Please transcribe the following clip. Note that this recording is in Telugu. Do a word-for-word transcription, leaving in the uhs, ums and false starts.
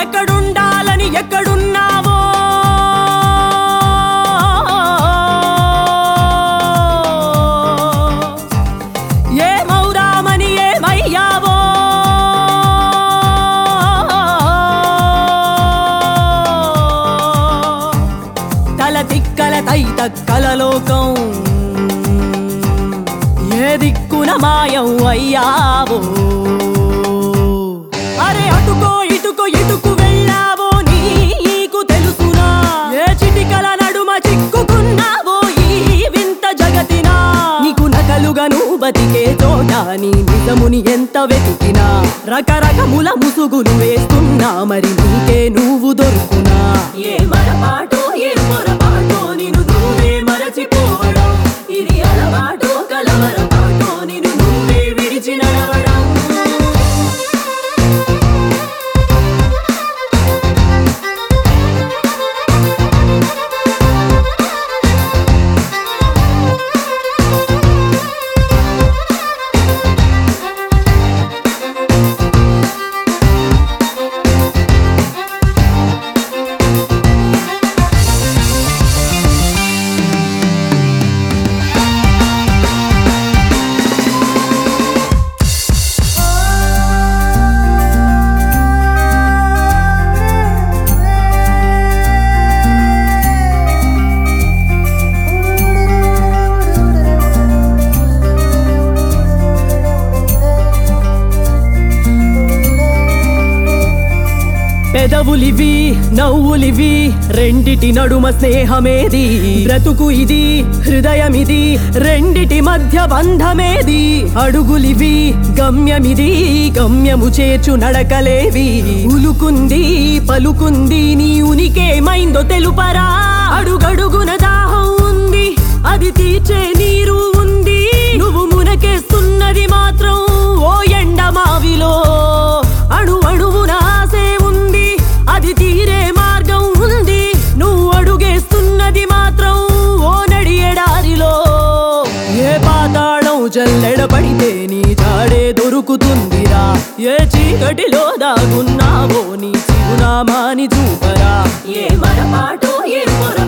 ఎక్కడుండాలని ఎక్కడున్నావో ఏమౌరామని ఏమయ్యావో తల తిక్కల తైతక్కల లోకం ఏ దిక్కున మాయం అయ్యావో అరే అటుకో ఇటుకో ఇటుకు వెళ్ళావో నీకు తెలుసునా ఏ చిటికల నడుమ చిక్కుకున్నావో ఈ వింత జగతినా నీకు నకలుగా నువ్వు బతికే చోట నీ నిజముని ఎంత వెతికినా రకరకముల ముసుగులు వేస్తున్నా మరి నీకే నువ్వు దొరుకునా ఏ మరపాటో ఏ పొరపాటో నిన్ను నువ్వే మరచిపోవడం ఇది అలవాటో కలవరపాటో నిన్ను నువ్వే విడిచి నడవడం పెదవులివి నవ్వులివి రెండిటి నడుమ స్నేహమేది బ్రతుకు ఇది హృదయమిది రెండిటి మధ్య బంధమేది అడుగులివి గమ్యమిది గమ్యము చేర్చు నడకలేవి ఉలుకుంది పలుకుంది నీ ఉనికేమైందో తెలుపరా అడుగడుగున దాహం ఉంది అది తీర్చే నీరు ఉంది నువ్వు మునకేస్తున్నది మాత్రం ఓ ఎండమావిలో అణు అణువున ఆసే ఉంది అది తీరే మార్గం ఉంది నువ్వు అడుగేస్తున్నది మాత్రం ఓ నడియడారిలో ఏ పాతాళం జల్లెడపడితే నీ జాడే దొరుకుతుందిరా ఏ చీకటిలో దాగున్నావో నీ చిరునామాని చూపరా ఏ మరపాటో ఏ పొర